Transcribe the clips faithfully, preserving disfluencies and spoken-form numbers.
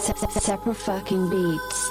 Separate fucking beats.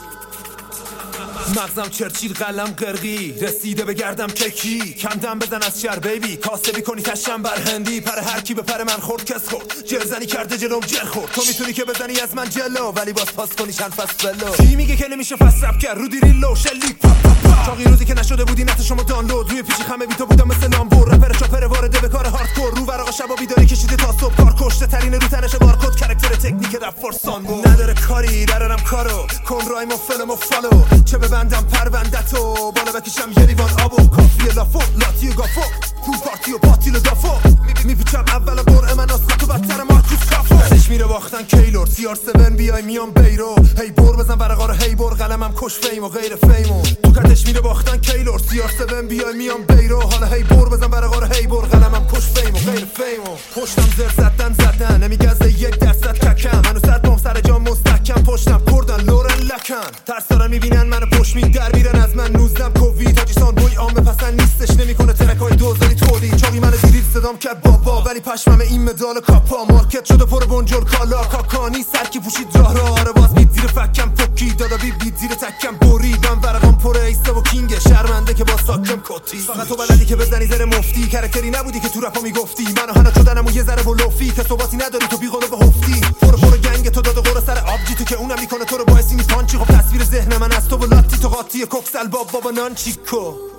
مغزم چرچیل قلم قرقی رسیده به گردم ککی کم دم بزن از شر بیبی کاسبی کنی تشم بر هندی پر هر کی به پر من خورد کس خورد جرزنی کرده جلوم جر خورد تو میتونی که بزنی از من جلو ولی باز پاس کنی چند فصل بلو کی میگه که نمیشه فست رپ کرد رو دیری لو شلی پا پا پا چاقی روزی که نشده بودی نت شما دانلود روی پیچی خمه بی تو بودم مثل لامبور رپر چاپر وارده به کار هاردکور رو ورقا شبا بیداری کشیده تا صبح کار کشته ترین رو تنش بارکد کاراکتر تکنیک رپ فورسان بود نداره کاری درارم کارو کن رای مو فلم و فالو چه ببندم پروندتو بالا بکشم یه لیوان آبو کافیه لافو لاتی و گافو تو پارتی و پاتیل و دافو میپیچم اول قرعه من آسخط و بدتر مارکوس کافو ازش میره باختن کیلور سی آر سون بیای میام بیرو هی بور بزن ورقا رو هی بور قلمم کش فیم و غیر فیمو تو کتش میره باختن کیلور سی آر سون بیای میام بیرو حالا هی بور بزن ورقا رو هی بور قلمم کش فیم و غیر فیمو پشتم زر زدن زدن نمیگزه یک درصد تکم منو صد بام سر جام مستحکم پشتم کردن لورن لکن ترس دارن میبینن منو پشت می در میرن از من نوزدم کووید تاجیسان بوی عامه پسند نیستش نمیکنه ترکای دوزاری تولید چاقی منو دیدید صدام کرد بابا ولی پشمم این مدال کاپا مارکت شده پر بنجل کالا کاکانی سرکی پوشید راه را آره باز بیت زیر فکم پوکی دادا بی بیت زیر تکم بریدم ورقام پر ایسته و کینگ شرمنده که با ساکم کتی فقط تو بلدی که بزنی زر مفتی کرکتری نبودی که تو رپا میگفتی منو هنا شدنم و یه ذره بلوفی ثباتی نداری تو بیقوله به هفتی پر پر گنگ تو داده قرا سر آبجی تو که اونم میکنه تو رو باعث این پانچی خب تصویر ذهن من از تو و لاتی تو قاطی کوکسل باب بابا نانچیکو